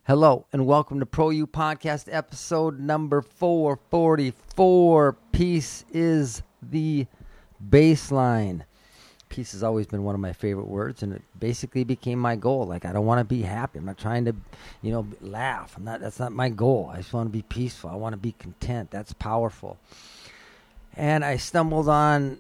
Hello and welcome to Pro U Podcast episode number 444. Peace is the baseline. Peace has always been one of my favorite words, and it basically became my goal. Like, I don't want to be happy. I'm not trying to, laugh. That's not my goal. I just want to be peaceful. I want to be content. That's powerful. And I stumbled on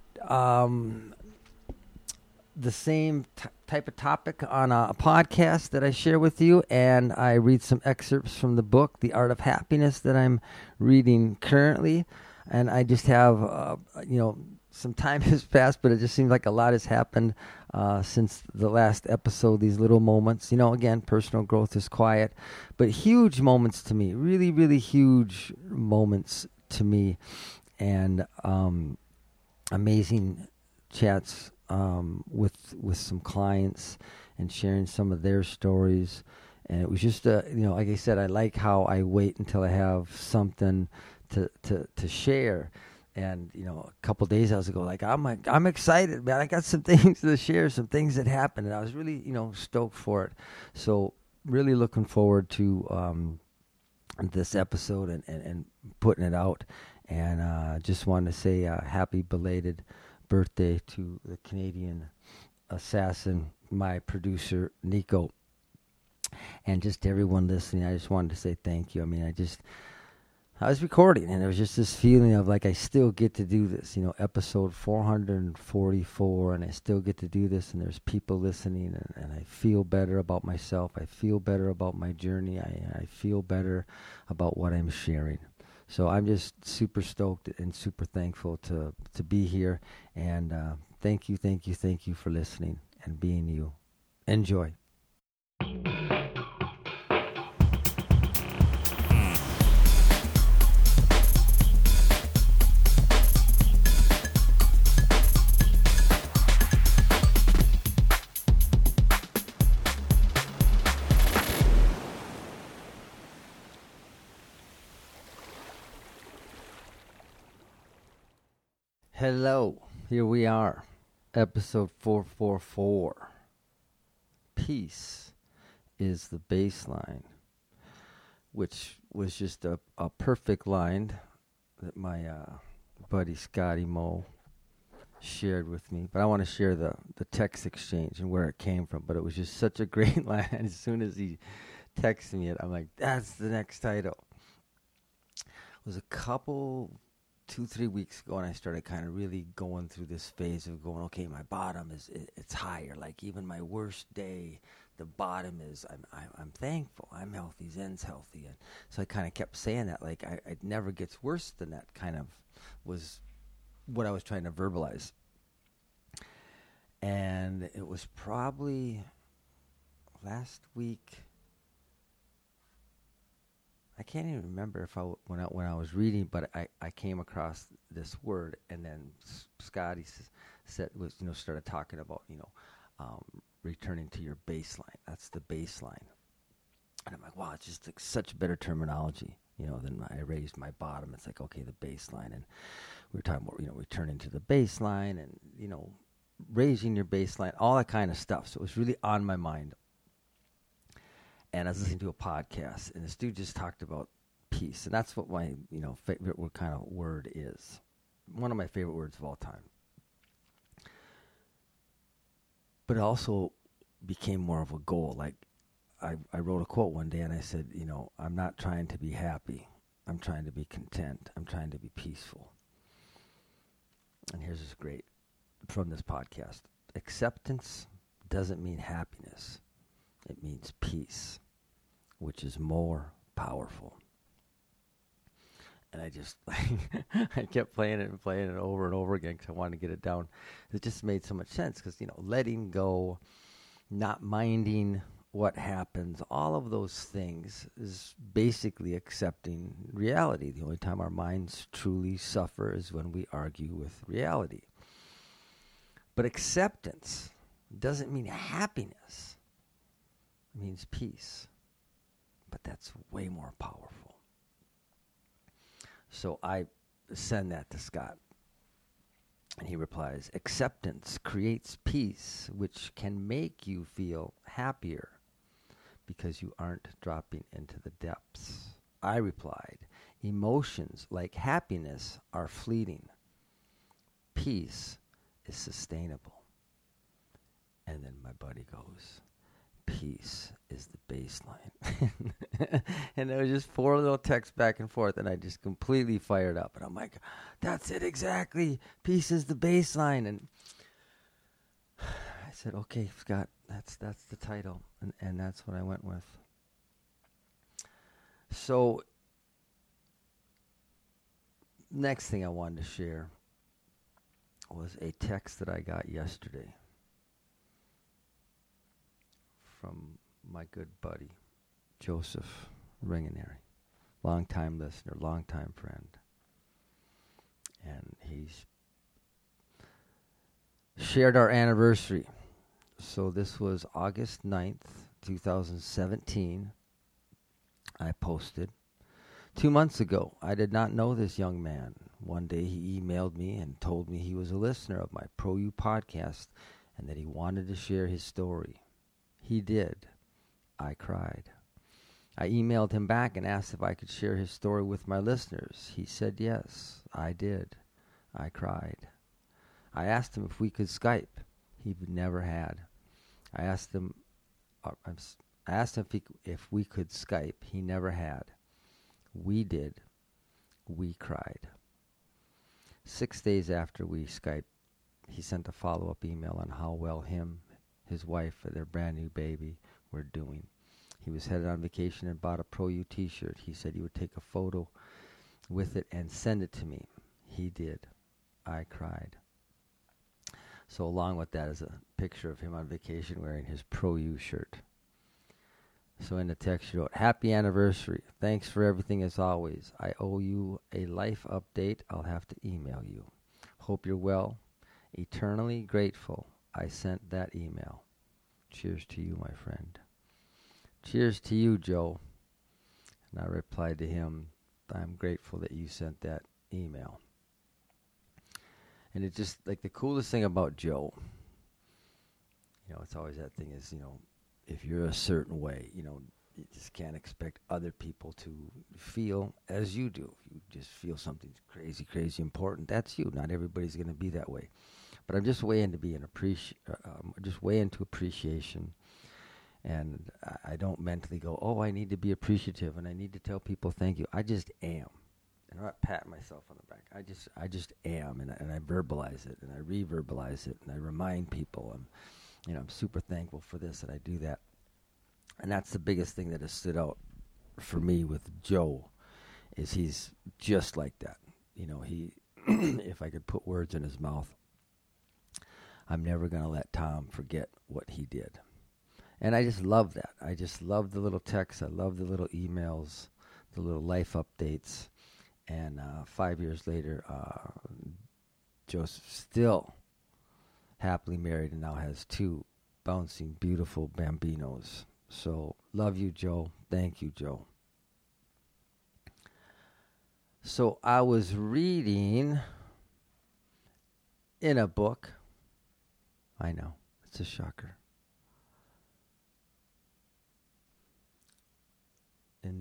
the same type of topic on a podcast that I share with you, and I read some excerpts from the book, The Art of Happiness, that I'm reading currently. And I just have, some time has passed, but it just seems like a lot has happened since the last episode, these little moments. Again, personal growth is quiet, but huge moments to me, really, really huge moments to me, and amazing chats with some clients and sharing some of their stories. And it was just, like I said, I like how I wait until I have something to share. And, a couple of days ago, I'm excited, man. I got some things to share, some things that happened, and I was really, stoked for it. So really looking forward to this episode and putting it out. And just wanted to say happy belated birthday to the Canadian assassin, my producer, Nico. And just everyone listening, I just wanted to say thank you. I was recording, and it was just this feeling of like I still get to do this, episode 444, and I still get to do this, and there's people listening, and I feel better about myself. I feel better about my journey. I feel better about what I'm sharing. So I'm just super stoked and super thankful to be here, and thank you for listening and being you. Enjoy. Hello, here we are, episode 444. Peace is the baseline, which was just a perfect line that my buddy Scotty Moe shared with me. But I want to share the text exchange and where it came from. But it was just such a great line. As soon as he texted me it, I'm like, that's the next title. It was a couple 2-3 weeks ago, and I started kind of really going through this phase of going, okay, my bottom it's higher. Like even my worst day, the bottom is I'm thankful, I'm healthy, Zen's healthy. And so I kind of kept saying that, like it never gets worse than that, kind of was what I was trying to verbalize. And it was probably last week. I can't even remember if when I was reading, but I came across this word, and then Scotty started talking about returning to your baseline. That's the baseline, and I'm like, wow, it's just like such better terminology, than I raised my bottom. It's like, okay, the baseline, and we were talking about returning to the baseline, and raising your baseline, all that kind of stuff. So it was really on my mind. And I was listening to a podcast, and this dude just talked about peace. And that's what my, favorite kind of word is. One of my favorite words of all time. But it also became more of a goal. Like, I wrote a quote one day, and I said, I'm not trying to be happy. I'm trying to be content. I'm trying to be peaceful. And here's this great from this podcast. Acceptance doesn't mean happiness. It means peace, which is more powerful. And I just, I kept playing it over and over again because I wanted to get it down. It just made so much sense because, letting go, not minding what happens, all of those things is basically accepting reality. The only time our minds truly suffer is when we argue with reality. But acceptance doesn't mean happiness. Means peace, but that's way more powerful. So I send that to Scott, and he replies, acceptance creates peace, which can make you feel happier. because you aren't dropping into the depths. I replied, emotions like happiness are fleeting. Peace is sustainable. And then my buddy goes, peace is the baseline. And there was just 4 little texts back and forth, and I just completely fired up. And I'm like, that's it exactly. Peace is the baseline. And I said, okay, Scott, that's the title. And that's what I went with. So, next thing I wanted to share was a text that I got yesterday from my good buddy, Joseph Ringaneri, long-time listener, long-time friend. And he's shared our anniversary. So this was August 9th, 2017. I posted. 2 months ago, I did not know this young man. One day he emailed me and told me he was a listener of my Pro U podcast and that he wanted to share his story. He did. I cried. I emailed him back and asked if I could share his story with my listeners. He said yes. I did. I cried. I asked him if we could Skype. He never had. I asked him if we could Skype. He never had. We did. We cried. 6 days after we Skyped, he sent a follow-up email on how well him, his wife, and their brand new baby were doing. He was headed on vacation and bought a Pro U t-shirt. He said he would take a photo with it and send it to me. He did. I cried. So along with that is a picture of him on vacation wearing his Pro U shirt. So in the text you wrote, happy anniversary. Thanks for everything as always. I owe you a life update. I'll have to email you. Hope you're well. Eternally grateful I sent that email. Cheers to you, my friend. Cheers to you, Joe. And I replied to him, I'm grateful that you sent that email. And it just, like, the coolest thing about Joe, it's always that thing is, if you're a certain way, you just can't expect other people to feel as you do. If you just feel something's crazy, crazy important, that's you. Not everybody's going to be that way. But I'm just way into appreciation. And I don't mentally go, oh, I need to be appreciative and I need to tell people thank you. I just am. And I'm not patting myself on the back. I just am, and I verbalize it, and I reverbalize it, and I remind people. I'm super thankful for this, and I do that. And that's the biggest thing that has stood out for me with Joe, is he's just like that. He, if I could put words in his mouth, I'm never going to let Tom forget what he did. And I just love that. I just love the little texts. I love the little emails, the little life updates. And 5 years later, Joseph still happily married and now has 2 bouncing, beautiful bambinos. So, love you, Joe. Thank you, Joe. So, I was reading in a book. I know, it's a shocker. In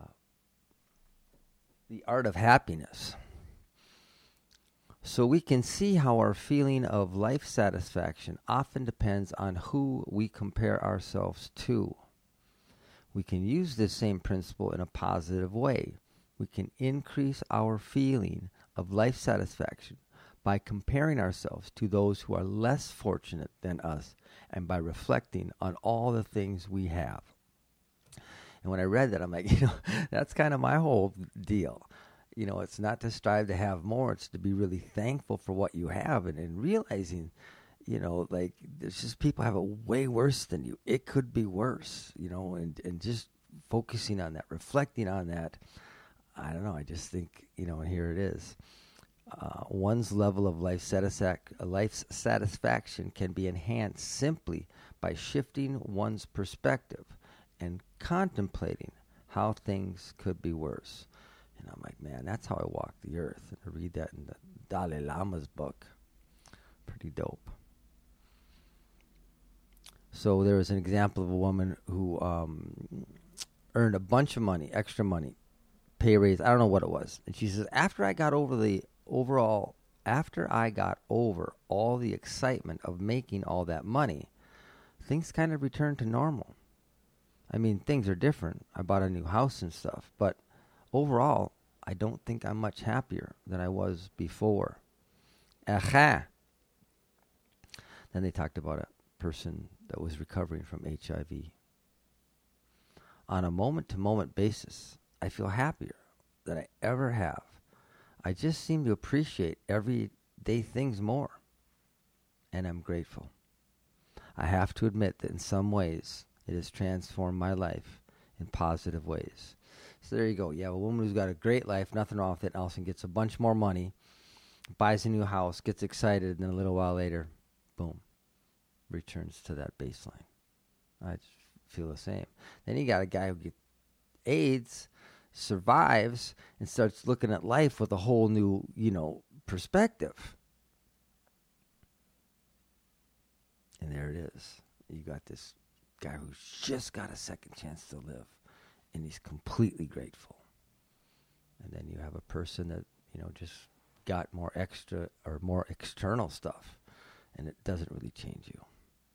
the Art of Happiness. So we can see how our feeling of life satisfaction often depends on who we compare ourselves to. We can use this same principle in a positive way. We can increase our feeling of life satisfaction by comparing ourselves to those who are less fortunate than us and by reflecting on all the things we have. And when I read that, I'm like, that's kind of my whole deal. It's not to strive to have more. It's to be really thankful for what you have and realizing, there's just people have it way worse than you. It could be worse, and just focusing on that, reflecting on that. I don't know. I just think, and here it is. One's level of life satisfaction can be enhanced simply by shifting one's perspective and contemplating how things could be worse. And I'm like, man, that's how I walk the earth. And I read that in the Dalai Lama's book. Pretty dope. So there was an example of a woman who earned a bunch of money, extra money, pay raise. I don't know what it was. And she says, after I got over all the excitement of making all that money, things kind of returned to normal. I mean, things are different. I bought a new house and stuff, but overall, I don't think I'm much happier than I was before. Aha. Then they talked about a person that was recovering from HIV. On a moment-to-moment basis, I feel happier than I ever have. I just seem to appreciate everyday things more, and I'm grateful. I have to admit that in some ways, it has transformed my life in positive ways. So there you go. You have a woman who's got a great life, nothing wrong with it, and all of a sudden gets a bunch more money, buys a new house, gets excited, and then a little while later, boom, returns to that baseline. I just feel the same. Then you got a guy who gets AIDS, survives, and starts looking at life with a whole new, perspective. And there it is. You got this guy who's just got a second chance to live, and he's completely grateful. And then you have a person that, just got more extra or more external stuff, and it doesn't really change you.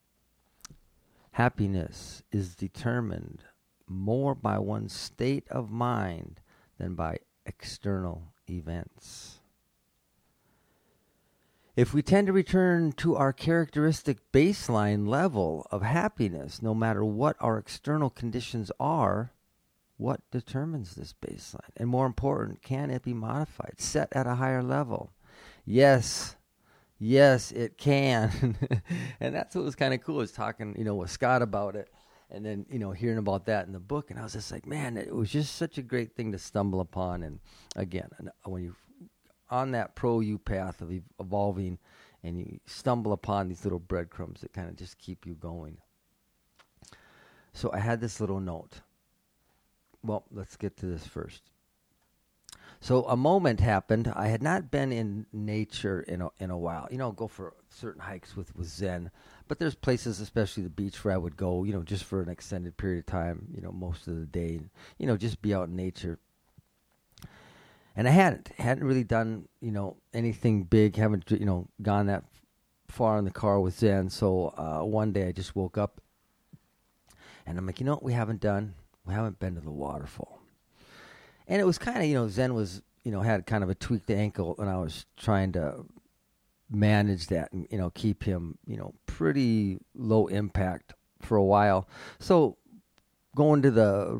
Happiness is determined more by one's state of mind than by external events. If we tend to return to our characteristic baseline level of happiness, no matter what our external conditions are, what determines this baseline? And more important, can it be modified, set at a higher level? Yes, it can. And that's what was kind of cool, is talking, with Scott about it. And then, hearing about that in the book. And I was just like, man, it was just such a great thing to stumble upon. And again, when you on that pro-you path of evolving, and you stumble upon these little breadcrumbs that kind of just keep you going. So I had this little note. Well, let's get to this first. So a moment happened. I had not been in nature in a while. Go for certain hikes with Zen. But there's places, especially the beach, where I would go, just for an extended period of time, most of the day, just be out in nature. And I hadn't really done, anything big, haven't, gone that far in the car with Zen. So one day I just woke up and I'm like, we haven't been to the waterfall. And it was kind of, Zen was, had kind of a tweaked ankle, and I was trying to manage that and, keep him, pretty low impact for a while. So going to the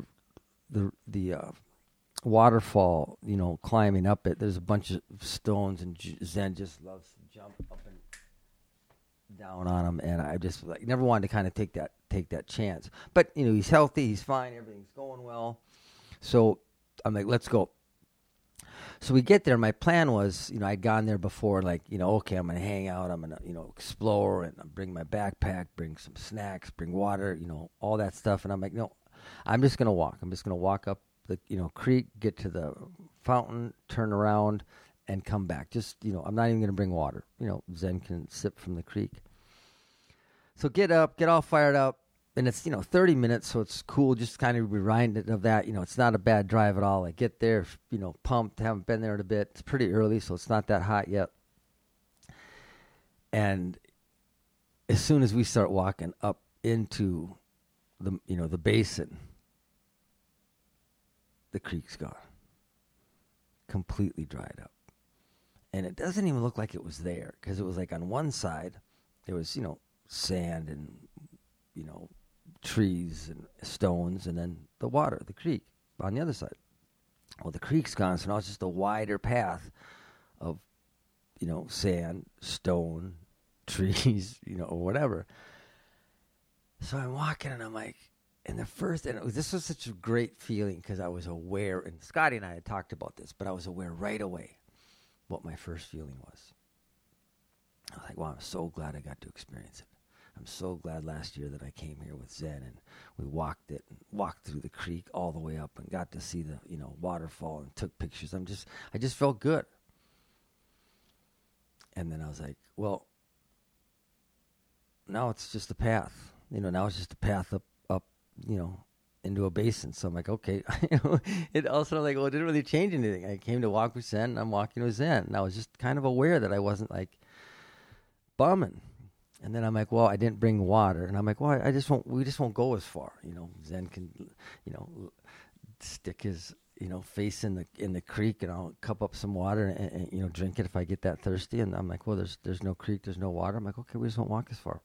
waterfall, climbing up it, there's a bunch of stones, and Zen just loves to jump up and down on them, and I just never wanted to kind of take that chance. But he's healthy, he's fine, everything's going well. So I'm like, let's go. So we get there. My plan was, I'd gone there before, okay, I'm going to hang out, I'm going to, explore, and bring my backpack, bring some snacks, bring water, all that stuff. And I'm like, no, I'm just going to walk. I'm just going to walk up the, creek, get to the fountain, turn around, and come back. Just, I'm not even going to bring water. Zen can sip from the creek. So get all fired up. And it's, 30 minutes, so it's cool, just kind of reminded of that. It's not a bad drive at all. I get there, pumped, haven't been there in a bit. It's pretty early, so it's not that hot yet. And as soon as we start walking up into the basin, the creek's gone. Completely dried up. And it doesn't even look like it was there, because it was like on one side, there was, sand and, trees and stones, and then the water, the creek, on the other side. Well, the creek's gone, so now it's just a wider path of, sand, stone, trees, or whatever. So I'm walking, and I'm like, this was such a great feeling, because I was aware, and Scotty and I had talked about this, but I was aware right away what my first feeling was. I was like, wow, I'm so glad I got to experience it. I'm so glad last year that I came here with Zen, and we walked through the creek all the way up and got to see the, waterfall, and took pictures. I just felt good. And then I was like, well, now it's just a path. Now it's just a path up, into a basin. So I'm like, okay. It also like, well, it didn't really change anything. I came to walk with Zen, and I'm walking with Zen. And I was just kind of aware that I wasn't like bumming. And then I'm like, well, I didn't bring water. And I'm like, well, we just won't go as far. Zen can, stick his, face in the creek, and I'll cup up some water and drink it if I get that thirsty. And I'm like, well, there's no creek, there's no water. I'm like, okay, we just won't walk as far.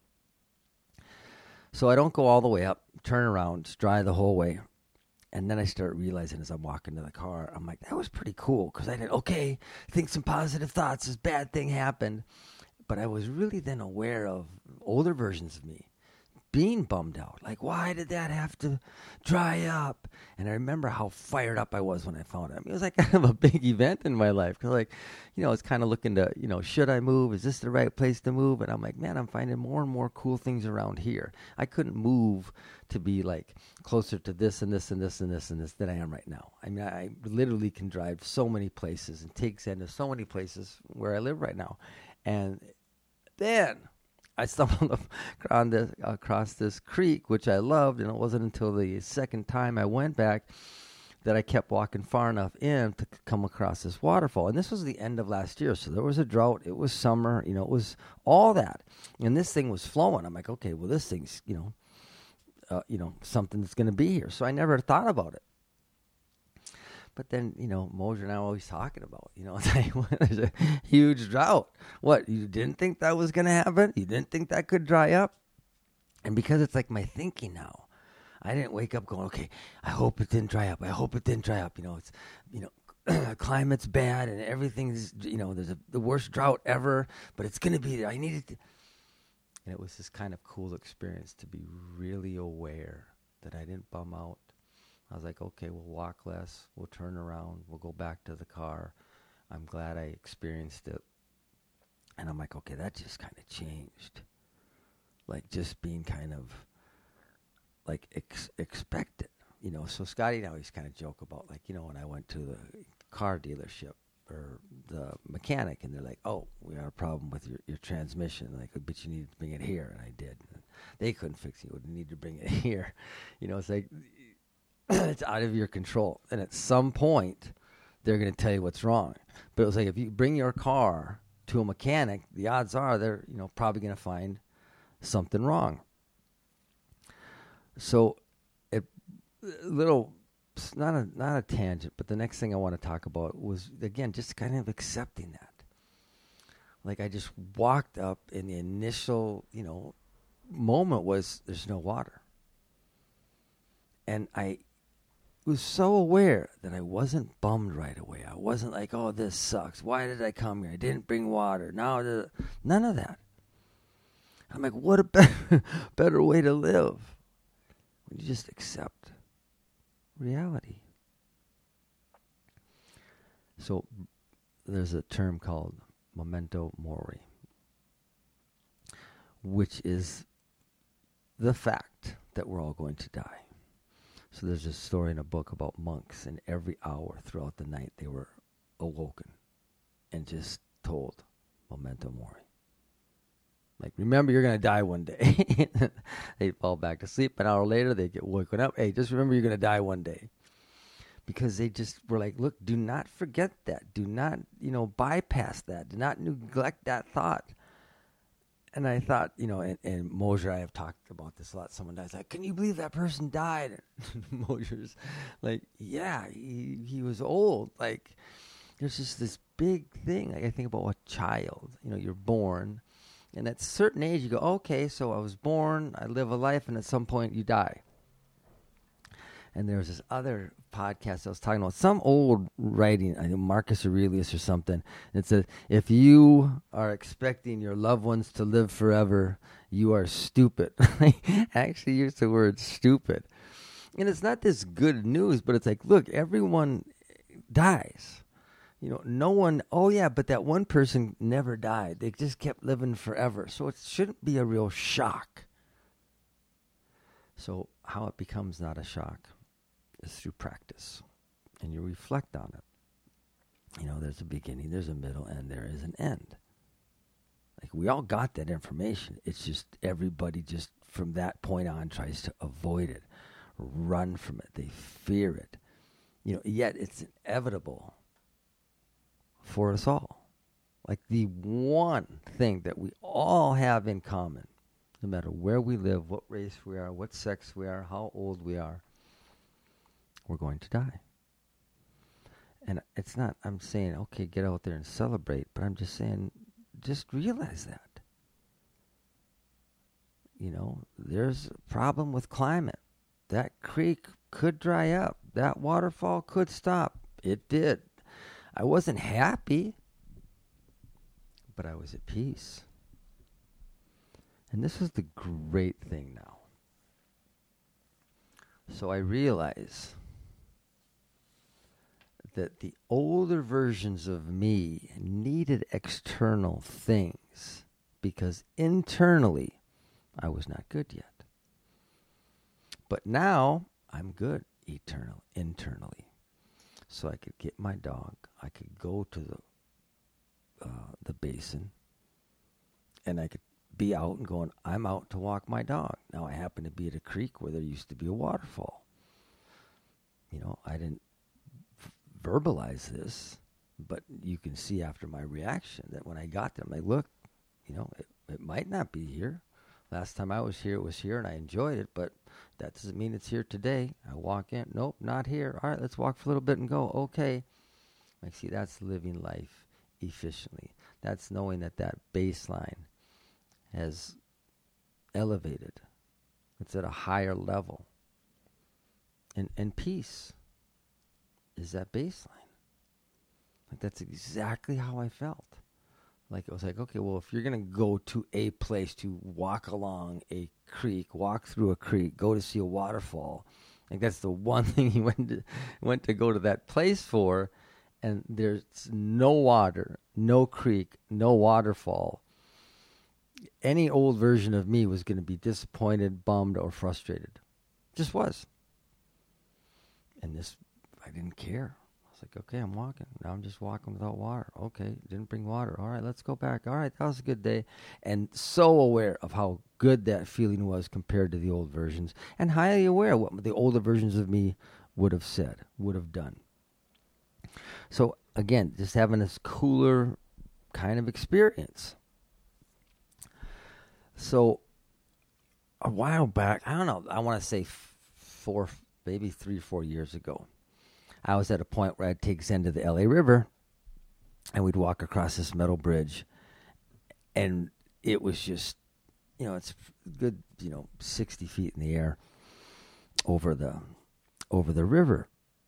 So I don't go all the way up, turn around, just dry the whole way. And then I start realizing as I'm walking to the car, I'm like, that was pretty cool. Because I did, okay, think some positive thoughts. This bad thing happened. But I was really then aware of older versions of me being bummed out. Like, why did that have to dry up? And I remember how fired up I was when I found it. I mean, it was like kind of a big event in my life. Because, it's kind of looking to, should I move? Is this the right place to move? And I'm like, man, I'm finding more and more cool things around here. I couldn't move to be, closer to this and this and this and this and this than I am right now. I mean, I literally can drive so many places and take Zen to so many places where I live right now. And then I stumbled across this creek, which I loved, and it wasn't until the second time I went back that I kept walking far enough in to come across this waterfall. And this was the end of last year, so there was a drought. It was summer, it was all that. And this thing was flowing. I'm like, okay, well, this thing's, something that's going to be here. So I never thought about it. But then, Mosier and I are always talking about, it's like, there's a huge drought. What, you didn't think that was going to happen? You didn't think that could dry up? And because it's like my thinking now, I didn't wake up going, okay, I hope it didn't dry up. I hope it didn't dry up. It's, climate's bad and everything's, there's the worst drought ever, but it's going to be there. I needed to. And it was this kind of cool experience to be really aware that I didn't bum out. I was like, okay, we'll walk less, we'll turn around, we'll go back to the car. I'm glad I experienced it. And I'm like, okay, that just kind of changed. Like just being kind of like expected, So Scotty and I always kind of joke about when I went to the car dealership or the mechanic and they're like, oh, we have a problem with your transmission. Like, but you need to bring it here. And I did. And they couldn't fix it. You would need to bring it here. It's like, it's out of your control. And at some point, they're going to tell you what's wrong. But it was like, if you bring your car to a mechanic, the odds are they're, probably going to find something wrong. So, not a tangent, but the next thing I want to talk about was, again, just kind of accepting that. Like, I just walked up, and the initial, moment was, there's no water. And I was so aware that I wasn't bummed right away. I wasn't like, oh, this sucks. Why did I come here? I didn't bring water. Now, none of that. I'm like, what a better way to live when you just accept reality. So there's a term called memento mori, which is the fact that we're all going to die. So there's a story in a book about monks, and every hour throughout the night they were awoken and just told memento mori. Like, remember, you're going to die one day. They fall back to sleep. An hour later, they get woken up. Hey, just remember, you're going to die one day. Because they just were like, look, do not forget that. Do not, bypass that. Do not neglect that thought. And I thought, and Mosier, I have talked about this a lot. Someone dies, like, can you believe that person died? And Mosier's like, yeah, he was old. Like, there's just this big thing. Like, I think about a child. You're born. And at a certain age, you go, okay, so I was born, I live a life, and at some point you die. And there was this other podcast I was talking about, some old writing, I think Marcus Aurelius or something. It says, if you are expecting your loved ones to live forever, you are stupid. I actually used the word stupid. And it's not this good news, but it's like, look, everyone dies. No one, oh yeah, but that one person never died. They just kept living forever. So it shouldn't be a real shock. So how it becomes not a shock is through practice. And you reflect on it. There's a beginning, there's a middle, and there is an end. Like, we all got that information. It's just everybody just from that point on tries to avoid it, run from it. They fear it. Yet it's inevitable for us all. Like, the one thing that we all have in common, no matter where we live, what race we are, what sex we are, how old we are, we're going to die. And it's not, I'm saying, okay, get out there and celebrate, but I'm just saying, just realize that. There's a problem with climate. That creek could dry up. That waterfall could stop. It did. I wasn't happy, but I was at peace. And this is the great thing now. So I realize that the older versions of me needed external things because internally I was not good yet. But now I'm good internally. So I could get my dog. I could go to the basin, and I could be out and going, I'm out to walk my dog. Now I happen to be at a creek where there used to be a waterfall. I didn't verbalize this, but you can see after my reaction that when I got there, I'm like, look, it might not be here. Last time I was here, it was here, and I enjoyed it, but that doesn't mean it's here today. I walk in, nope, not here. All right, let's walk for a little bit and go. Okay. Like, see, that's living life efficiently. That's knowing that baseline has elevated. It's at a higher level. And peace is that baseline. Like, that's exactly how I felt. Like, it was like, okay, well, if you're going to go to a place to walk along a creek, walk through a creek, go to see a waterfall, like, that's the one thing he went to go to that place for, and there's no water, no creek, no waterfall. Any old version of me was going to be disappointed, bummed, or frustrated. Just was. And this, I didn't care. I was like, okay, I'm walking. Now I'm just walking without water. Okay, didn't bring water. All right, let's go back. All right, that was a good day. And so aware of how good that feeling was compared to the old versions, and highly aware of what the older versions of me would have said, would have done. So again, just having this cooler kind of experience. So a while back, I don't know, I want to say 3 or 4 years ago, I was at a point where I'd take Zen to the LA River, and we'd walk across this metal bridge, and it was just, it's good, 60 feet in the air over the river.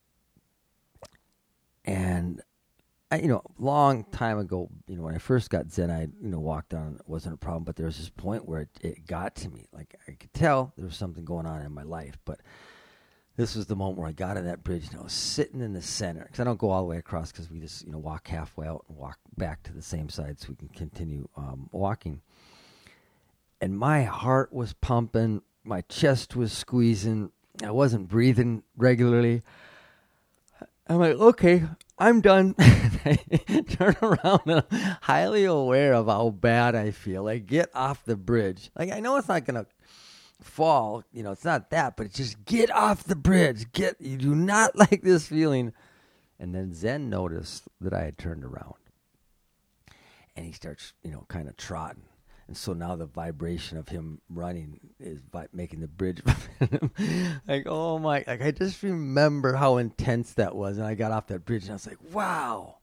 And long time ago, when I first got Zen, I, walked on, it wasn't a problem, but there was this point where it got to me. Like, I could tell there was something going on in my life, but this was the moment where I got on that bridge, and I was sitting in the center, because I don't go all the way across, because we just, walk halfway out and walk back to the same side so we can continue walking. And my heart was pumping, my chest was squeezing, I wasn't breathing regularly. I'm like, okay, I'm done. I turn around and I'm highly aware of how bad I feel. Like, get off the bridge. Like, I know it's not going to fall. It's not that, but it's just get off the bridge. You do not like this feeling. And then Zen noticed that I had turned around. And he starts, kind of trotting. And so now the vibration of him running is making the bridge. Like, oh my, like, I just remember how intense that was. And I got off that bridge and I was like, wow.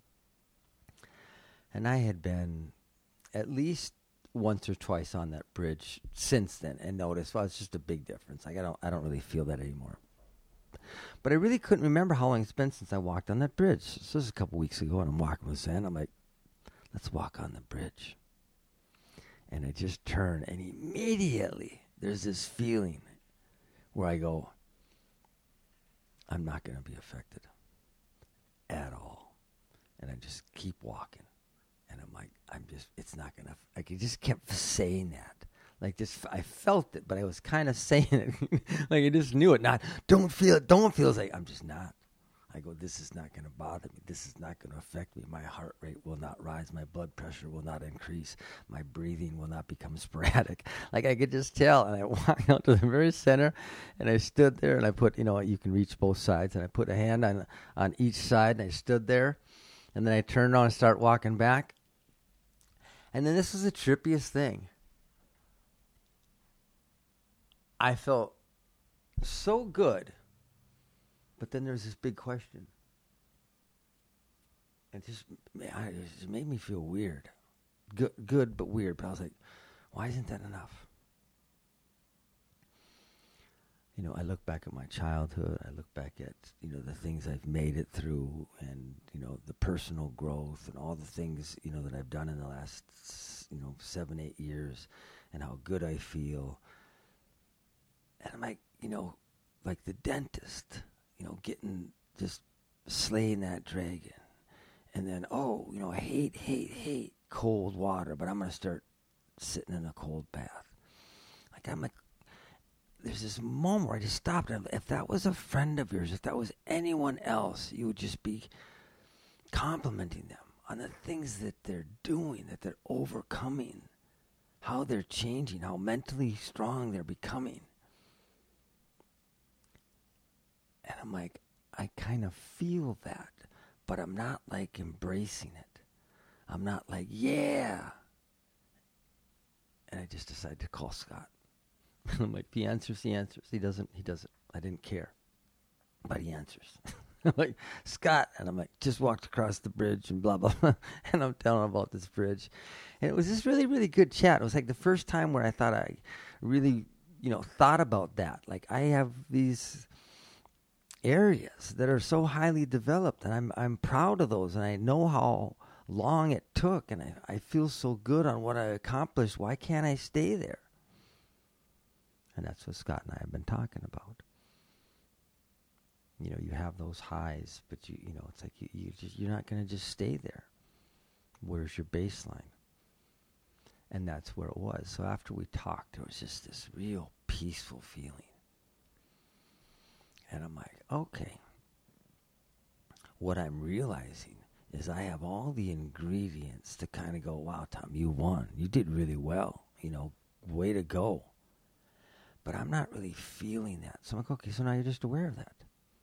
And I had been at least once or twice on that bridge since then and noticed, well, it's just a big difference. Like, I don't really feel that anymore. But I really couldn't remember how long it's been since I walked on that bridge. So this is a couple weeks ago, and I'm walking with Zen. I'm like, let's walk on the bridge. And I just turn, and immediately there's this feeling where I go, I'm not going to be affected at all. And I just keep walking. And I'm like, it's not going to, like, I just kept saying that. Like, just, I felt it, but I was kind of saying it. Like, I just knew it. Don't feel it. It's like, I'm just not. I go, this is not going to bother me. This is not going to affect me. My heart rate will not rise. My blood pressure will not increase. My breathing will not become sporadic. Like I could just tell. And I walked out to the very center, and I stood there, and I put, you can reach both sides, and I put a hand on each side, and I stood there, and then I turned on and started walking back. And then this is the trippiest thing. I felt so good. But then there's this big question. And it just made me feel weird. Good, but weird. But I was like, why isn't that enough? I look back at my childhood. I look back at, the things I've made it through, and, the personal growth and all the things, that I've done in the last, 7-8 years, and how good I feel. And I'm like, like the dentist, getting, just slaying that dragon. And then, I hate cold water, but I'm going to start sitting in a cold bath. There's this moment where I just stopped. And if that was a friend of yours, if that was anyone else, you would just be complimenting them on the things that they're doing, that they're overcoming, how they're changing, how mentally strong they're becoming. And I'm like, I kind of feel that, but I'm not like embracing it. I'm not like, yeah. And I just decided to call Scott. I'm like, he answers. He doesn't. I didn't care. But he answers. I'm like, Scott. And I'm like, just walked across the bridge and blah, blah, blah. And I'm telling him about this bridge. And it was this really, really good chat. It was like the first time where I thought I really, thought about that. Like I have these areas that are so highly developed, and I'm proud of those, and I know how long it took, and I feel so good on what I accomplished. Why can't I stay there? And that's what Scott and I have been talking about. You have those highs, but it's like you're not going to just stay there. Where's your baseline? And that's where it was. So after we talked, there was just this real peaceful feeling. And I'm like, okay. What I'm realizing is I have all the ingredients to kind of go, wow, Tom, you won. You did really well. Way to go. But I'm not really feeling that. So I'm like, okay, so now you're just aware of that.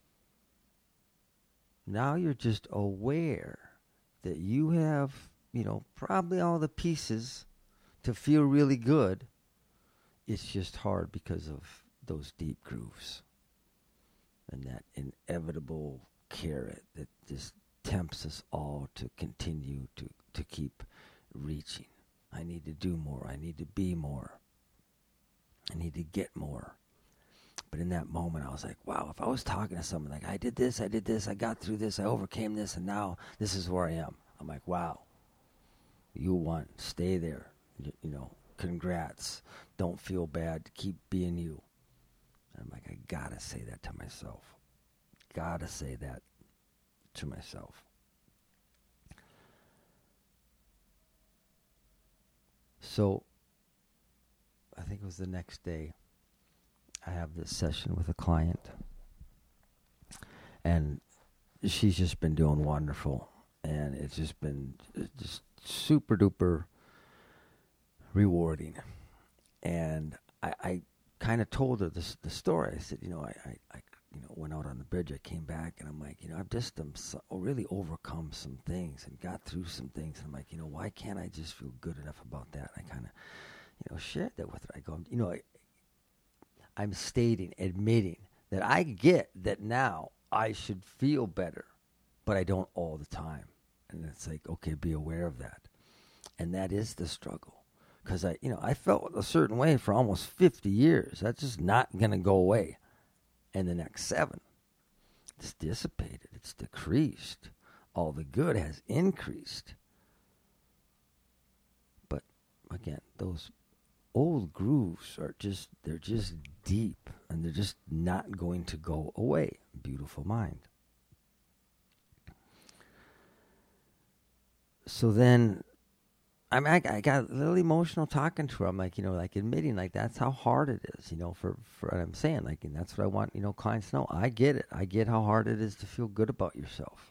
Now you're just aware that you have, probably all the pieces to feel really good. It's just hard because of those deep grooves. And that inevitable carrot that just tempts us all to continue to keep reaching. I need to do more. I need to be more. I need to get more. But in that moment, I was like, wow, if I was talking to someone like, I did this, I got through this, I overcame this, and now this is where I am. I'm like, wow, you won. Stay there. Congrats. Don't feel bad. Keep being you. I'm like, I gotta say that to myself. Gotta say that to myself. So, I think it was the next day, I have this session with a client. And she's just been doing wonderful. And it's just been just super duper rewarding. And I kind of told her the story. I said, I went out on the bridge. I came back, and I'm like, I've just really overcome some things and got through some things. And I'm like, why can't I just feel good enough about that? I kind of, shared that with her. I go, I'm admitting that I get that now I should feel better, but I don't all the time. And it's like, okay, be aware of that. And that is the struggle. Because I felt a certain way for almost 50 years. That's just not going to go away. And the next 7, it's dissipated. It's decreased. All the good has increased. But again, those old grooves they're just deep, and they're just not going to go away. Beautiful mind. So then I mean, I got a little emotional talking to her. I'm like, like admitting, like, that's how hard it is, for what I'm saying. Like, and that's what I want, clients to know. I get it. I get how hard it is to feel good about yourself.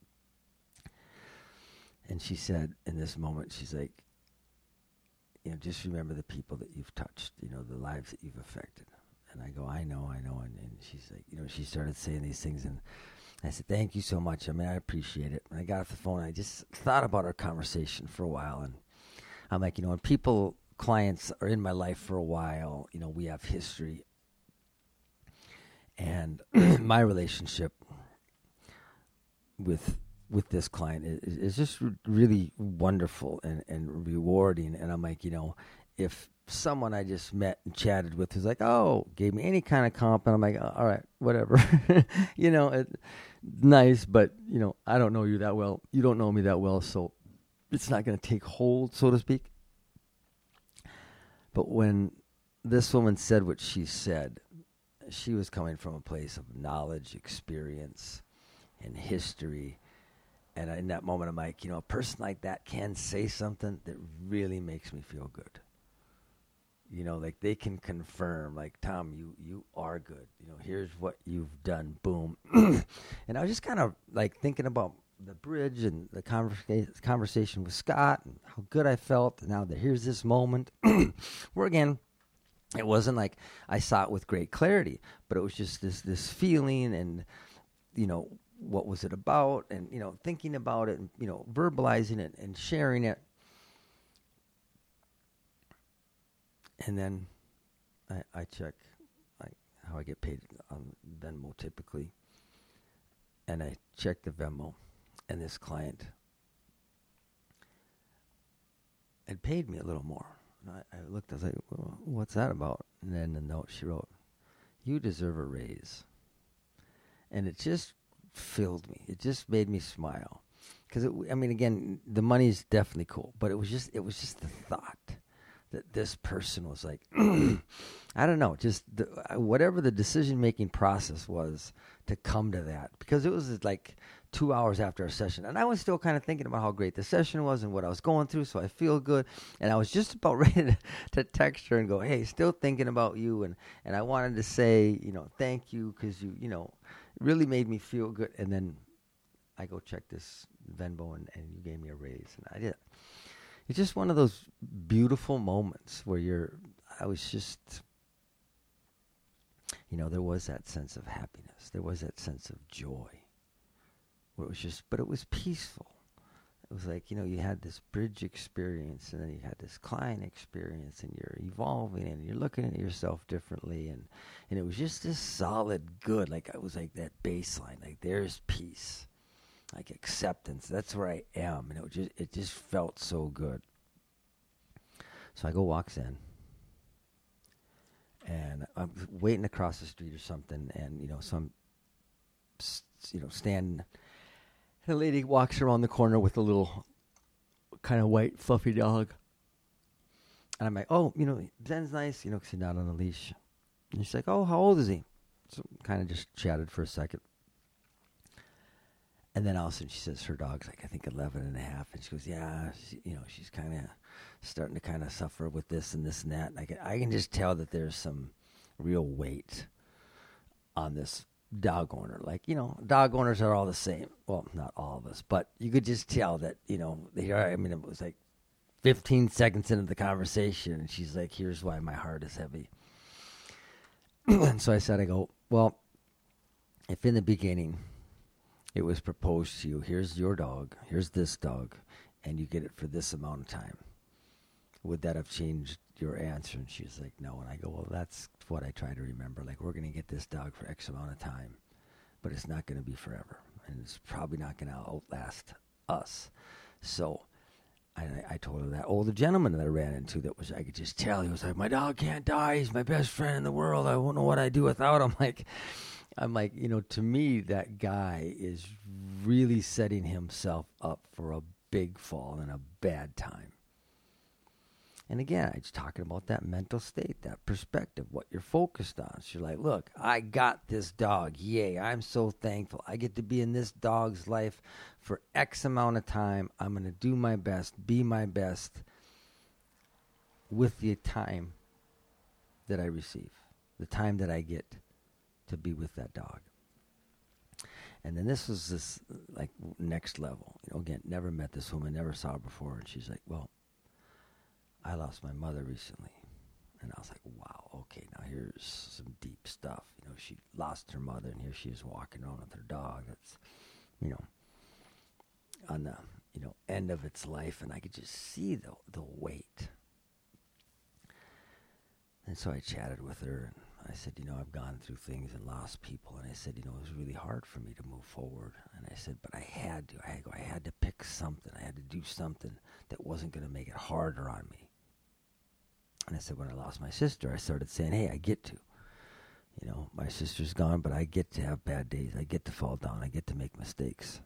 And she said in this moment, she's like, just remember the people that you've touched, the lives that you've affected. And I go, I know. And she's like, she started saying these things. And I said, thank you so much. I mean, I appreciate it. And I got off the phone. I just thought about our conversation for a while. And I'm like, when clients are in my life for a while, we have history. And my relationship with this client is just really wonderful and rewarding. And I'm like, if someone I just met and chatted with who's like, oh, gave me any kind of compliment, I'm like, all right, whatever. Nice, but, I don't know you that well. You don't know me that well, so it's not going to take hold, so to speak. But when this woman said what she said, she was coming from a place of knowledge, experience, and history. And in that moment, I'm like, a person like that can say something that really makes me feel good. Like they can confirm, like, Tom, you are good. Here's what you've done. Boom. And I was just kind of like thinking about the bridge and the conversation with Scott and how good I felt. And now that here's this moment where, again, it wasn't like I saw it with great clarity, but it was just this feeling and, what was it about? And, thinking about it and, verbalizing it and sharing it. And then I check how I get paid on Venmo typically. And I checked the Venmo. And this client had paid me a little more. And I looked, I was like, well, what's that about? And then the note she wrote, you deserve a raise. And it just filled me. It just made me smile. Because, again, the money's definitely cool. But it was just the thought that this person was like, I don't know, just whatever the decision-making process was to come to that. Because it was like 2 hours after our session. And I was still kind of thinking about how great the session was and what I was going through, so I feel good. And I was just about ready to text her and go, hey, still thinking about you. And I wanted to say, thank you because you really made me feel good. And then I go check this Venmo and you gave me a raise. And I did. It's just one of those beautiful moments where I was just, there was that sense of happiness. There was that sense of joy. Where it was just, but it was peaceful. It was like, you had this bridge experience and then you had this client experience and you're evolving and you're looking at yourself differently. And it was just this solid good. Like, it was like that baseline, like there's peace. Like acceptance, that's where I am, and it just felt so good. So I go walks in, and I'm waiting across the street or something, and so I'm, standing. And a lady walks around the corner with a little kind of white fluffy dog, and I'm like, oh, Zen's nice, because he's not on a leash. And she's like, oh, how old is he? So kind of just chatted for a second. And then all of a sudden she says her dog's like, I think 11 and a half. And she goes, yeah, she's kind of starting to kind of suffer with this and this and that. And I can just tell that there's some real weight on this dog owner. Like, dog owners are all the same. Well, not all of us, but you could just tell that, they are. It was like 15 seconds into the conversation. And she's like, here's why my heart is heavy. And so I go, well, if in the beginning it was proposed to you, here's your dog, here's this dog, and you get it for this amount of time, would that have changed your answer? And she's like, no. And I go, well, that's what I try to remember. Like, we're going to get this dog for X amount of time, but it's not going to be forever, and it's probably not going to outlast us. So I told her that older gentleman that I ran into that was, I could just tell, he was like, my dog can't die. He's my best friend in the world. I won't know what I'd do without him. I'm like, to me, that guy is really setting himself up for a big fall and a bad time. And again, I was talking about that mental state, that perspective, what you're focused on. So you're like, look, I got this dog. Yay, I'm so thankful. I get to be in this dog's life for X amount of time. I'm going to do my best, be my best, with the time that I receive, the time that I get to be with that dog. And then this was this like next level. Again, never met this woman, never saw her before. And she's like, well, I lost my mother recently. And I was like, wow, okay, now here's some deep stuff. She lost her mother, and here she is walking around with her dog that's, on the, end of its life. And I could just see the weight. And so I chatted with her, and I said, I've gone through things and lost people. And I said, it was really hard for me to move forward. And I said, but I had to. I had to pick something. I had to do something that wasn't going to make it harder on me. And I said, when I lost my sister, I started saying, hey, I get to. My sister's gone, but I get to have bad days. I get to fall down. I get to make mistakes.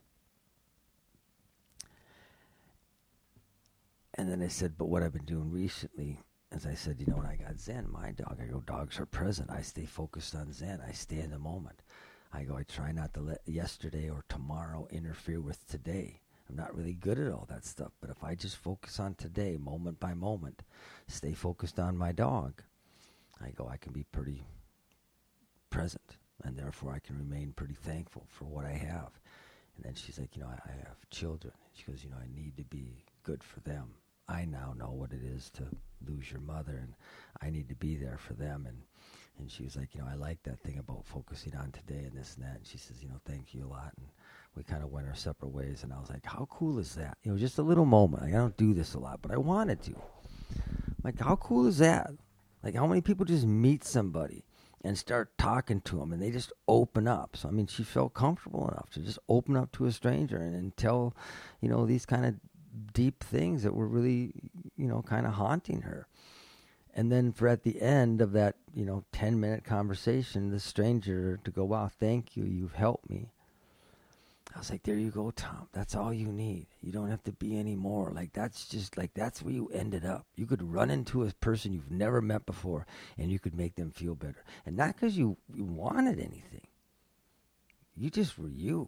And then I said, but what I've been doing recently, as I said, when I got Zen, my dog, I go, dogs are present. I stay focused on Zen. I stay in the moment. I go, I try not to let yesterday or tomorrow interfere with today. I'm not really good at all that stuff, but if I just focus on today, moment by moment, stay focused on my dog, I go, I can be pretty present, and therefore I can remain pretty thankful for what I have. And then she's like, I have children. She goes, I need to be good for them. I now know what it is to lose your mother, and I need to be there for them. And she was like, I like that thing about focusing on today and this and that. And she says, thank you a lot. And we kind of went our separate ways. And I was like, how cool is that? Just a little moment. Like, I don't do this a lot, but I wanted to. Like, how cool is that? Like, how many people just meet somebody and start talking to them, and they just open up? So, she felt comfortable enough to just open up to a stranger and tell, these kind of deep things that were really, kind of haunting her. And then for at the end of that, 10-minute conversation, the stranger to go, wow, thank you, you've helped me. I was like, there you go, Tom. That's all you need. You don't have to be any more. Like, that's where you ended up. You could run into a person you've never met before, and you could make them feel better. And not because you wanted anything. You just were you.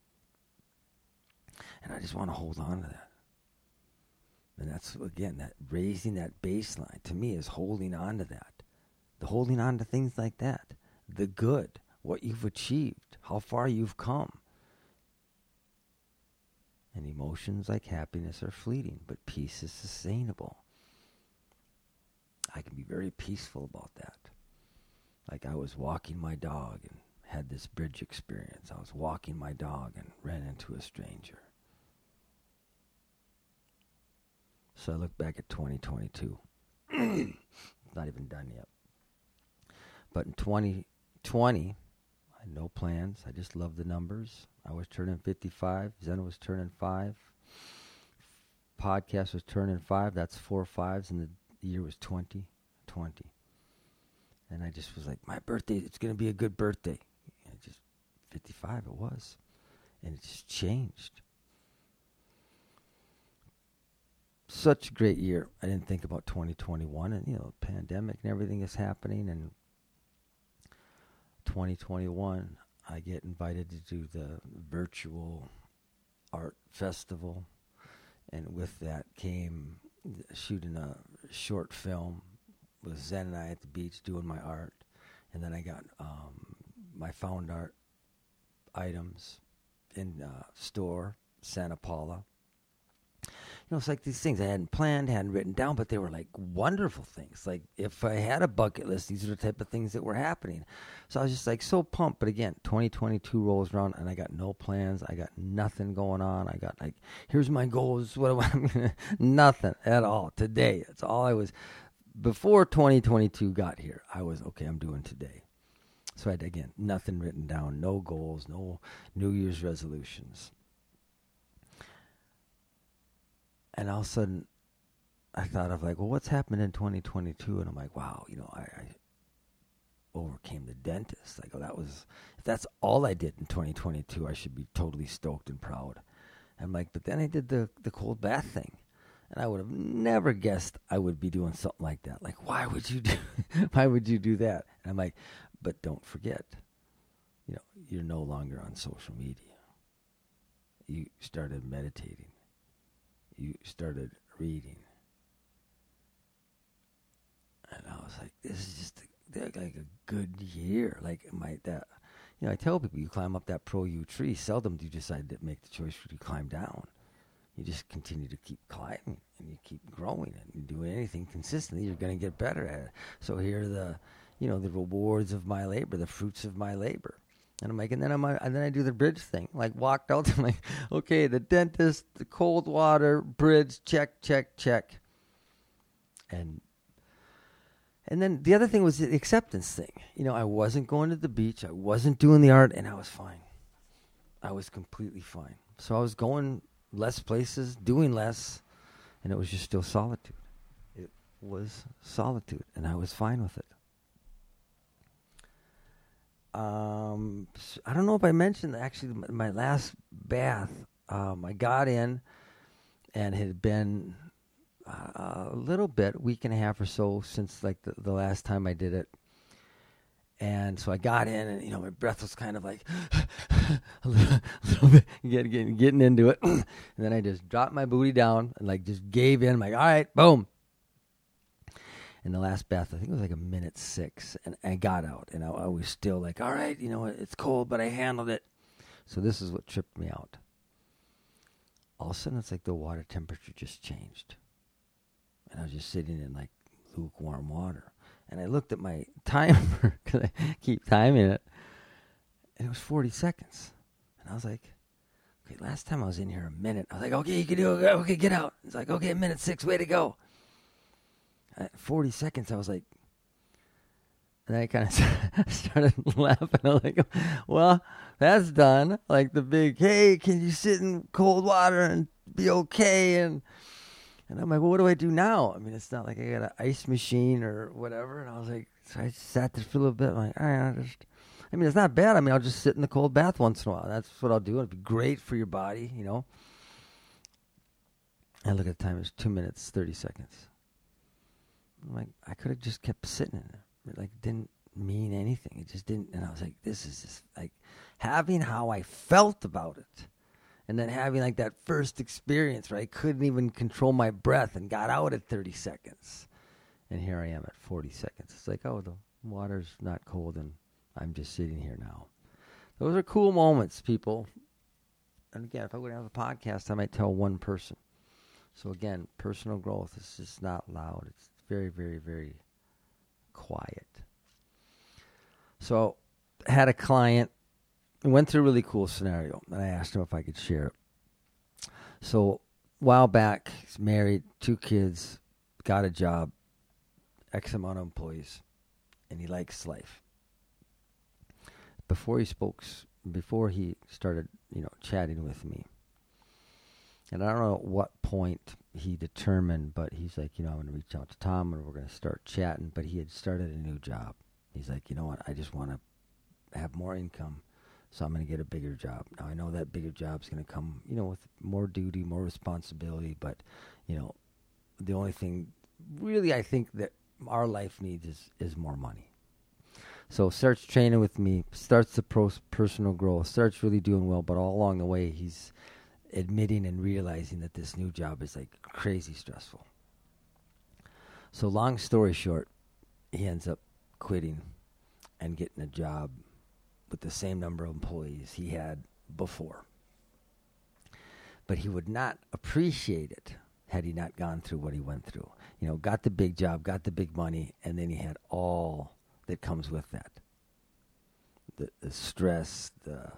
And I just want to hold on to that. And that's, again, that raising that baseline, to me, is holding on to that. The holding on to things like that. The good, what you've achieved, how far you've come. And emotions like happiness are fleeting, but peace is sustainable. I can be very peaceful about that. Like, I was walking my dog and had this bridge experience. I was walking my dog and ran into a stranger. So I look back at 2022. It's not even done yet. But in 2020, I had no plans. I just loved the numbers. I was turning 55. Zen was turning 5. Podcast was turning 5. That's 4 5s, and the year was 2020. And I just was like, my birthday, it's going to be a good birthday. And just 55 it was. And it just changed. Such a great year. I didn't think about 2021 and, pandemic and everything is happening. And 2021, I get invited to do the virtual art festival. And with that came shooting a short film with Zen and I at the beach doing my art. And then I got my found art items in store, Santa Paula. It's like these things I hadn't planned, hadn't written down, but they were like wonderful things. Like, if I had a bucket list, these are the type of things that were happening. So I was just like so pumped. But again, 2022 rolls around and I got no plans. I got nothing going on. I got like, here's my goals. What do I nothing at all today. That's all I was. Before 2022 got here, I was, okay, I'm doing today. So I had, again, nothing written down, no goals, no New Year's resolutions. And all of a sudden, I thought of like, well, what's happened in 2022? And I'm like, wow, I overcame the dentist. I go, if that's all I did in 2022, I should be totally stoked and proud. And I'm like, but then I did the cold bath thing. And I would have never guessed I would be doing something like that. Like, why would you do that? And I'm like, but don't forget, you're no longer on social media. You started meditating. You started reading. And I was like, this is just like a good year. Like I tell people, you climb up that Pro U tree, seldom do you decide to make the choice to climb down. You just continue to keep climbing, and you keep growing, and you do anything consistently, you're going to get better at it. So here are the rewards of my labor, the fruits of my labor. And I'm like, and then I do the bridge thing. Like, walked out, I'm like, okay, the dentist, the cold water, bridge, check, check, check. And then the other thing was the acceptance thing. I wasn't going to the beach, I wasn't doing the art, and I was fine. I was completely fine. So I was going less places, doing less, and it was just still solitude. It was solitude, and I was fine with it. I don't know if I mentioned, actually, my last bath, I got in, and it had been a little bit, week and a half or so since like the last time I did it. And so I got in, and my breath was kind of like a little bit, getting into it. And then I just dropped my booty down and like just gave in. I'm like, all right, boom. And the last bath, I think it was like 1:06, and I got out, and I was still like, all right, it's cold, but I handled it. So this is what tripped me out. All of a sudden, it's like the water temperature just changed. And I was just sitting in like lukewarm water. And I looked at my timer, because I keep timing it, and it was 40 seconds. And I was like, okay, last time I was in here a minute. I was like, okay, you can do it. Okay, get out. It's like, okay, 1:06, way to go. At 40 seconds, I was like, and then I kind of started laughing. I was like, well, that's done. Like the big, hey, can you sit in cold water and be okay? And I'm like, well, what do I do now? I mean, it's not like I got an ice machine or whatever. And I was like, so I sat there for a little bit. I'm like, all right, it's not bad. I mean, I'll just sit in the cold bath once in a while. That's what I'll do. It'll be great for your body, I look at the time. It was 2 minutes, 30 seconds. I'm like, I could have just kept sitting in there. It like didn't mean anything. It just didn't. And I was like, this is just like having how I felt about it. And then having like that first experience where I couldn't even control my breath and got out at 30 seconds. And here I am at 40 seconds. It's like, oh, the water's not cold and I'm just sitting here now. Those are cool moments, people. And again, if I would have a podcast, I might tell one person. So again, personal growth is just not loud. It's very, very, very quiet. So I had a client, went through a really cool scenario, and I asked him if I could share it. So a while back, he's married, 2 kids, got a job, X amount of employees, and he likes life. Before he started, chatting with me, and I don't know at what point he determined, but he's like, I'm going to reach out to Tom and we're going to start chatting. But he had started a new job. He's like, you know what? I just want to have more income, so I'm going to get a bigger job. Now, I know that bigger job's going to come, with more duty, more responsibility. But, the only thing really I think that our life needs is more money. So starts training with me, starts the personal growth, starts really doing well. But all along the way, he's admitting and realizing that this new job is like crazy stressful. So long story short, he ends up quitting and getting a job with the same number of employees he had before. But he would not appreciate it had he not gone through what he went through. Got the big job, got the big money, and then he had all that comes with that. The stress,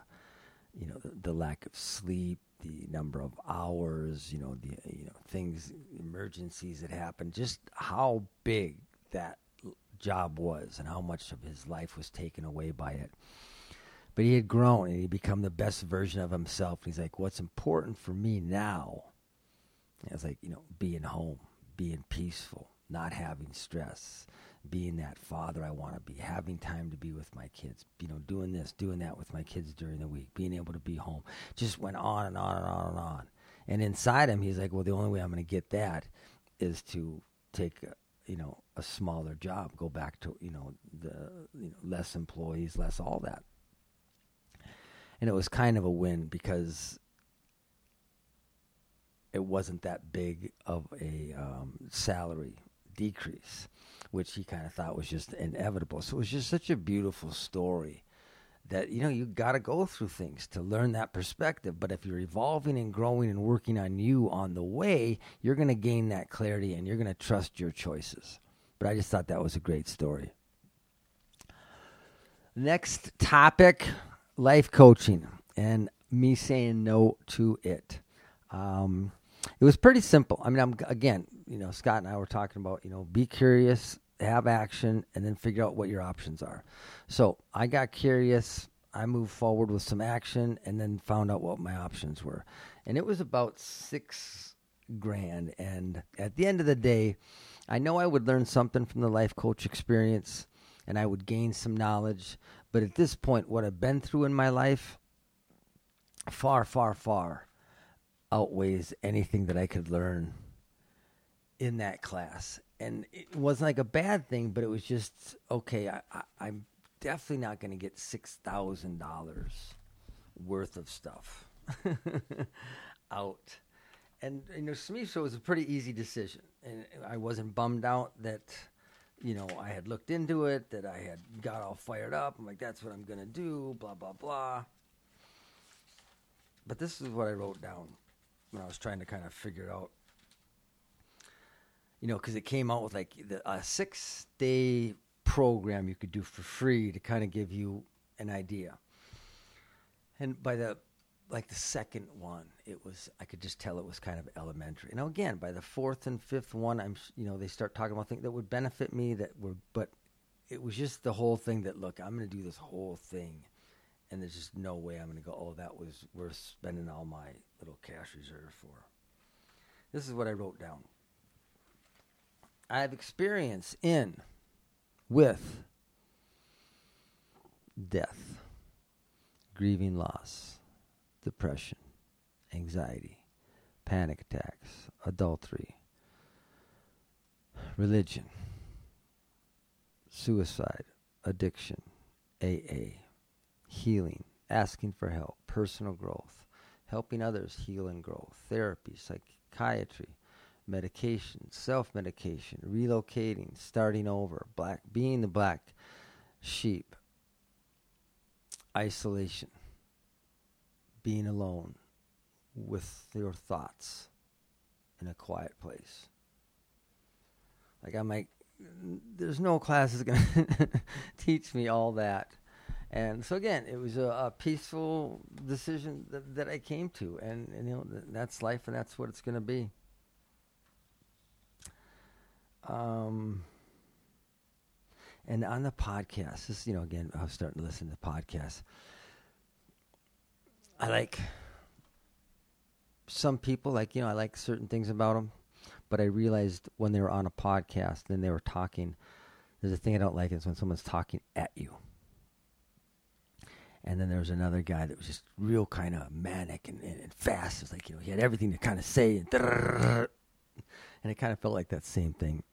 the lack of sleep, the number of hours, things, emergencies that happened, just how big that job was and how much of his life was taken away by it. But he had grown and he'd become the best version of himself. And he's like, what's important for me now is like, being home, being peaceful, not having stress, being that father I want to be, having time to be with my kids, doing this, doing that with my kids during the week, being able to be home. Just went on and on and on and on. And inside him, he's like, well, the only way I'm going to get that is to take, a smaller job, go back to, less employees, less all that. And it was kind of a win because it wasn't that big of a salary decrease. which he kind of thought was just inevitable. So it was just such a beautiful story that, you got to go through things to learn that perspective. But if you're evolving and growing and working on you on the way, you're going to gain that clarity and you're going to trust your choices. But I just thought that was a great story. Next topic, life coaching and me saying no to it. It was pretty simple. I mean, Scott and I were talking about, be curious, have action, and then figure out what your options are. So I got curious. I moved forward with some action and then found out what my options were. And it was about $6,000. And at the end of the day, I know I would learn something from the life coach experience and I would gain some knowledge. But at this point, what I've been through in my life far, far, far outweighs anything that I could learn in that class. And it wasn't like a bad thing, but it was just, okay, I'm definitely not going to get $6,000 worth of stuff out. And, to me, so it was a pretty easy decision. And I wasn't bummed out that, I had looked into it, that I had got all fired up. I'm like, that's what I'm going to do, blah, blah, blah. But this is what I wrote down when I was trying to kind of figure it out. Because it came out with like a 6-day program you could do for free to kind of give you an idea. And by the second one, I could just tell it was kind of elementary. Now again, by the fourth and fifth one, they start talking about things that would benefit me but it was just the whole thing that, look, I'm going to do this whole thing. And there's just no way I'm going to go, oh, that was worth spending all my little cash reserve for. This is what I wrote down. I have experience with death, grieving loss, depression, anxiety, panic attacks, adultery, religion, suicide, addiction, AA, healing, asking for help, personal growth, helping others heal and grow, therapy, psychiatry, medication, self-medication, relocating, starting over, being the black sheep, isolation, being alone with your thoughts in a quiet place. There's no class that's going to teach me all that. And so again, it was a peaceful decision that I came to, and that's life, and that's what it's going to be. And on the podcast, this, again, I was starting to listen to podcasts. I like some people, I like certain things about them, but I realized when they were on a podcast and they were talking, there's a thing I don't like is when someone's talking at you. And then there was another guy that was just real kind of manic and fast. It's he had everything to kind of say. And it kind of felt like that same thing.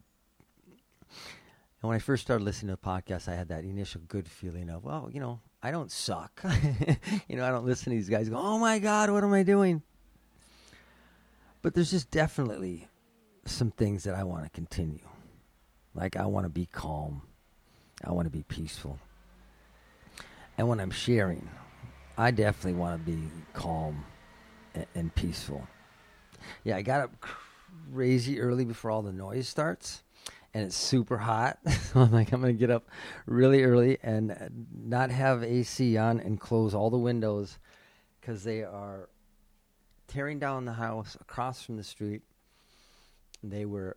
And when I first started listening to the podcast, I had that initial good feeling of, well, I don't suck. I don't listen to these guys go, oh my God, what am I doing? But there's just definitely some things that I want to continue. I want to be calm. I want to be peaceful. And when I'm sharing, I definitely want to be calm and peaceful. Yeah, I got up crazy early before all the noise starts, and it's super hot. So I'm going to get up really early and not have AC on and close all the windows because they are tearing down the house across from the street. They were,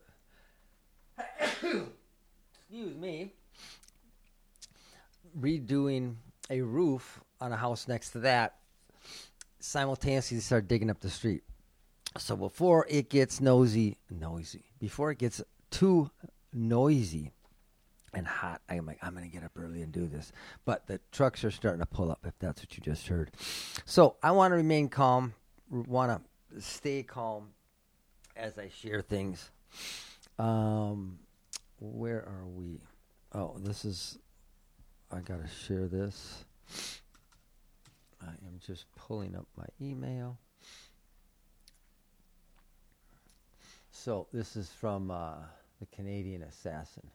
excuse me, redoing a roof on a house next to that. Simultaneously, they start digging up the street. So before it gets before it gets too noisy and hot, I'm going to get up early and do this. But the trucks are starting to pull up, if that's what you just heard. So I want to remain calm, want to stay calm as I share things. Where are we? Oh, I got to share this. I am just pulling up my email. So this is from the Canadian Assassin.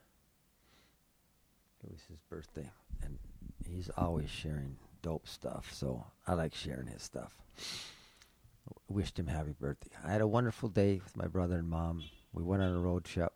It was his birthday, and he's always sharing dope stuff, so I like sharing his stuff. Wished him happy birthday. I had a wonderful day with my brother and mom. We went on a road trip.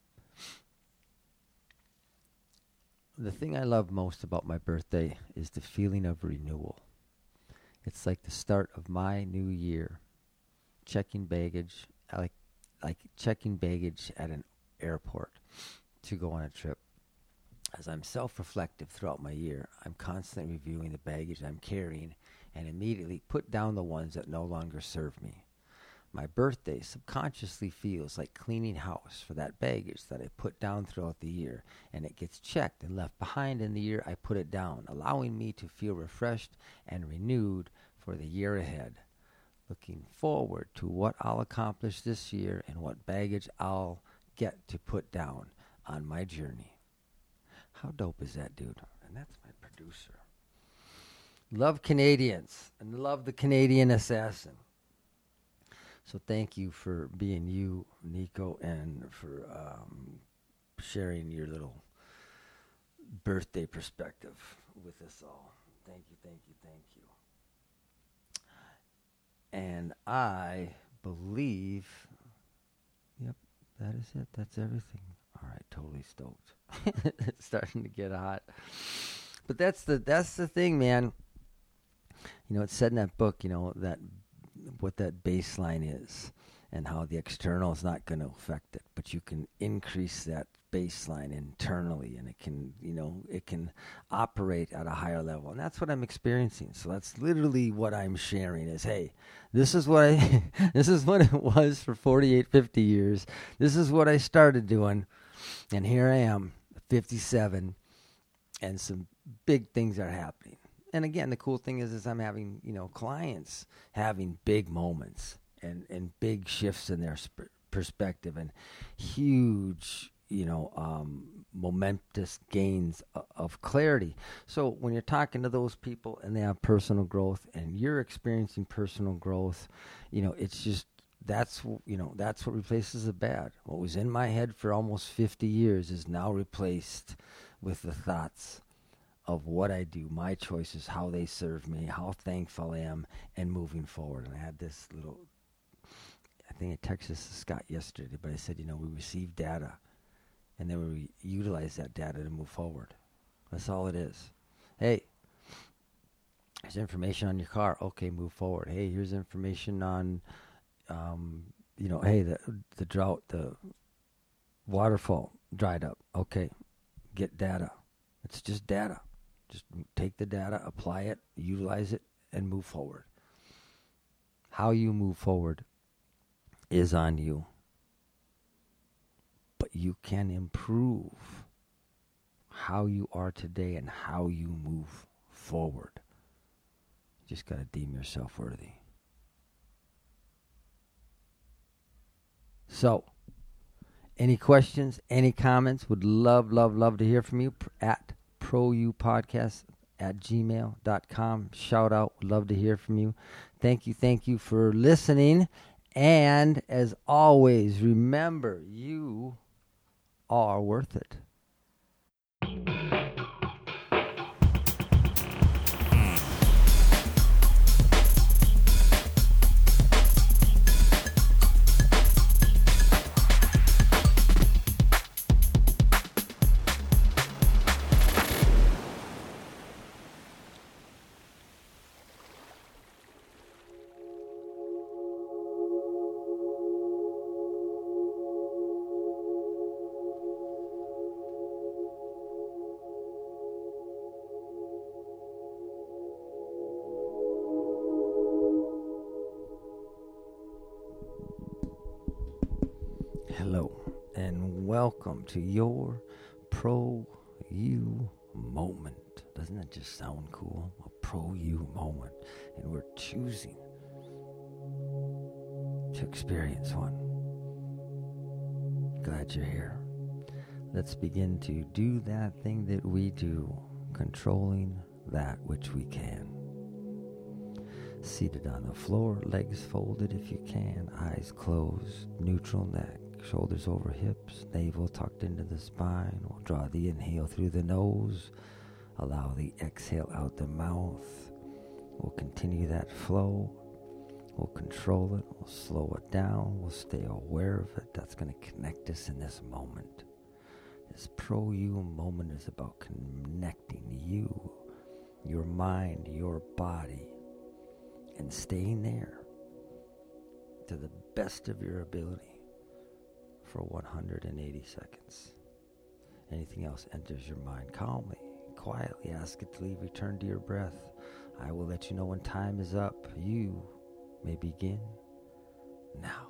The thing I love most about my birthday is the feeling of renewal. It's like the start of my new year. Checking baggage, I like checking baggage at an airport to go on a trip. As I'm self-reflective throughout my year, I'm constantly reviewing the baggage I'm carrying and immediately put down the ones that no longer serve me. My birthday subconsciously feels like cleaning house for that baggage that I put down throughout the year, and it gets checked and left behind in the year I put it down, allowing me to feel refreshed and renewed for the year ahead. Looking forward to what I'll accomplish this year and what baggage I'll get to put down on my journey. How dope is that, dude? And that's my producer. Love Canadians and love the Canadian Assassin. So thank you for being you, Nico, and for sharing your little birthday perspective with us all. Thank you, thank you, thank you. And I believe, yep, that is it. That's everything. All right, totally stoked. It's starting to get hot. But that's the thing, man. You know, it's said in that book, you know, that what that baseline is and how the external is not going to affect it, but you can increase that baseline internally, and it can, you know, it can operate at a higher level. And that's what I'm experiencing. So that's literally what I'm sharing is, hey, this is what this is what it was for 48, 50 years. This is what I started doing. And here I am, 57, and some big things are happening. And again, the cool thing is I'm having, you know, clients having big moments and big shifts in their perspective and huge, you know, momentous gains of clarity. So when you're talking to those people and they have personal growth and you're experiencing personal growth, you know, it's just, that's what replaces the bad. What was in my head for almost 50 years is now replaced with the thoughts of what I do, my choices, how they serve me, how thankful I am, and moving forward. And I had this little, I think I texted this to Scott yesterday, but I said, you know, we receive data, and then we utilize that data to move forward. That's all it is. Hey, there's information on your car. Okay, move forward. Hey, here's information on, you know, hey, the drought, the waterfall dried up. Okay, get data. It's just data. Just take the data, apply it, utilize it, and move forward. How you move forward is on you. But you can improve how you are today and how you move forward. You just got to deem yourself worthy. So, any questions, any comments? Would love to hear from you at proupodcast@gmail.com. Shout out. Would love to hear from you. Thank you for listening. And as always, remember, you are worth it. Hello, and welcome to your Pro You moment. Doesn't that just sound cool? A Pro You moment. And we're choosing to experience one. Glad you're here. Let's begin to do that thing that we do, controlling that which we can. Seated on the floor, legs folded if you can, eyes closed, neutral neck, shoulders over hips, navel tucked into the spine. We'll draw the inhale through the nose, allow the exhale out the mouth. We'll continue that flow. We'll control it. We'll slow it down. We'll stay aware of it. That's going to connect us in this moment. This Pro-You moment is about connecting you, your mind, your body, and staying there to the best of your ability for 180 seconds. Anything else enters your mind, calmly, quietly ask it to leave. Return to your breath. I will let you know when time is up. You may begin now.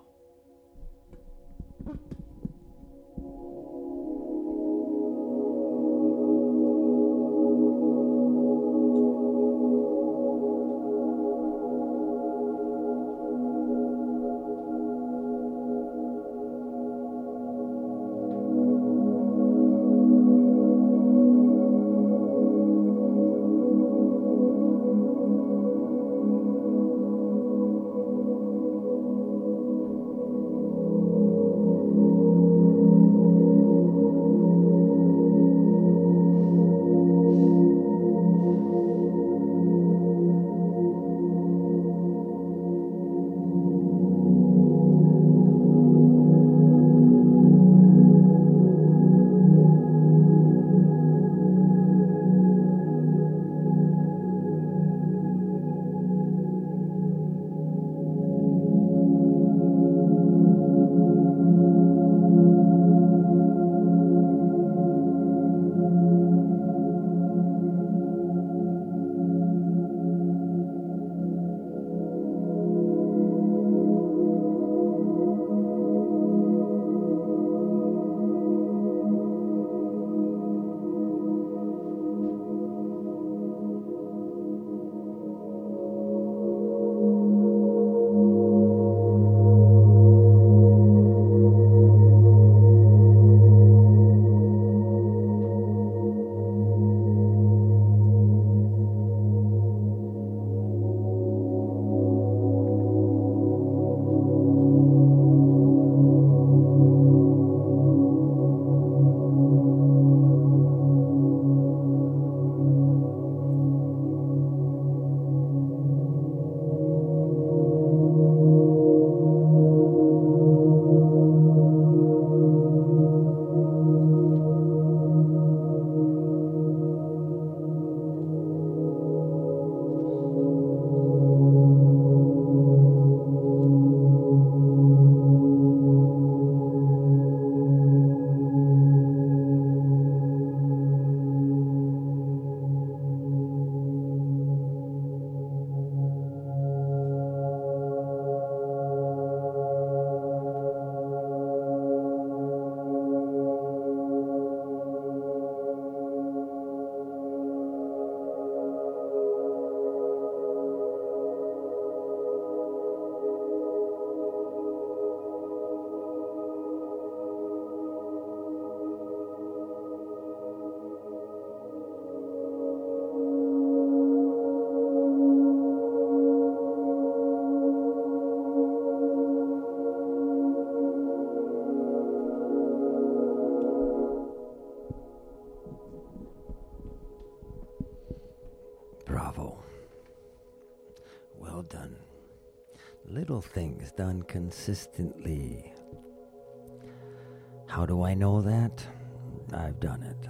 Bravo. Well done. Little things done consistently. How do I know that? I've done it.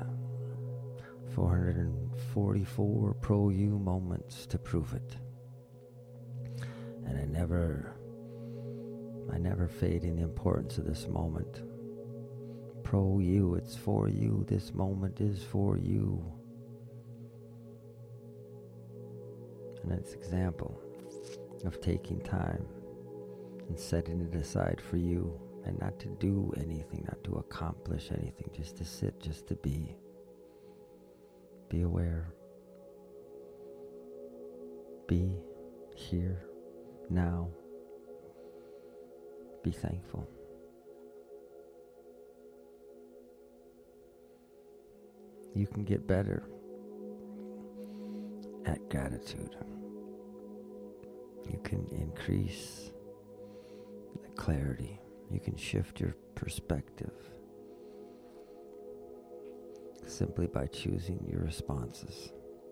444 Pro-You moments to prove it. And I never fade in the importance of this moment. Pro-You, it's for you. This moment is for you. And it's an example of taking time and setting it aside for you, and not to do anything, not to accomplish anything, just to sit, just to be. Be aware. Be here, now. Be thankful. You can get better at gratitude. You can increase the clarity. You can shift your perspective simply by choosing your responses.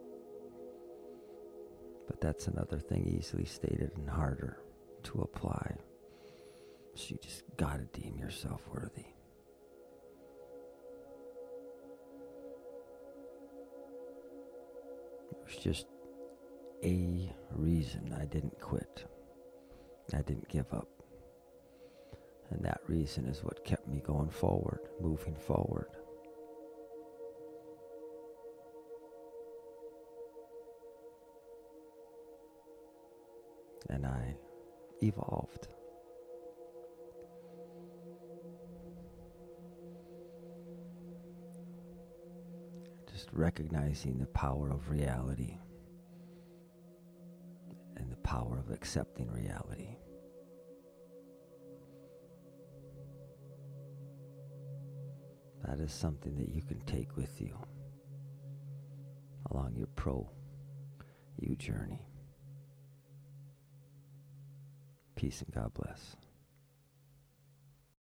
But that's another thing easily stated and harder to apply. So you just gotta deem yourself worthy. It was just a reason I didn't quit. I didn't give up. And that reason is what kept me going forward, moving forward. And I evolved. Just recognizing the power of reality and the power of accepting reality. That is something that you can take with you along your you journey. Peace and God bless.